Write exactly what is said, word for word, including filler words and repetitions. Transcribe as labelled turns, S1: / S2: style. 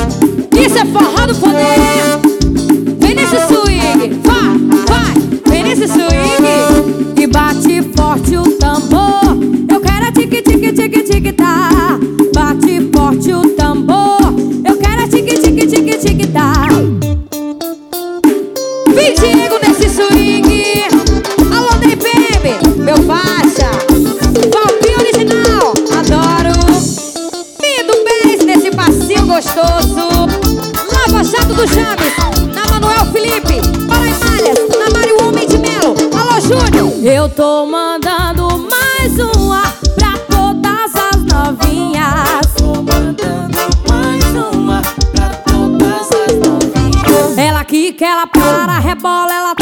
S1: Isso é forró do poder. Vem nesse swing, vai, vai. Vem nesse swing e bate forte o tambor. Eu quero a tique, tique, tique, tique, tá. Bate forte o tambor. Eu quero a tique, tique, tique, tique, tá. Vem Diego nesse swing. Alô, Day Baby, meu faixa. Valpinho original, adoro. Lindo Bez nesse passinho gostoso. Lava Jato do James, na Manuel Felipe, para Imalhas, na Mário Homem de Melo. Alô, Júnior. Eu tô mandando mais uma pra todas as novinhas.
S2: Tô mandando mais uma pra todas as novinhas.
S1: Ela quica, ela para, rebola, ela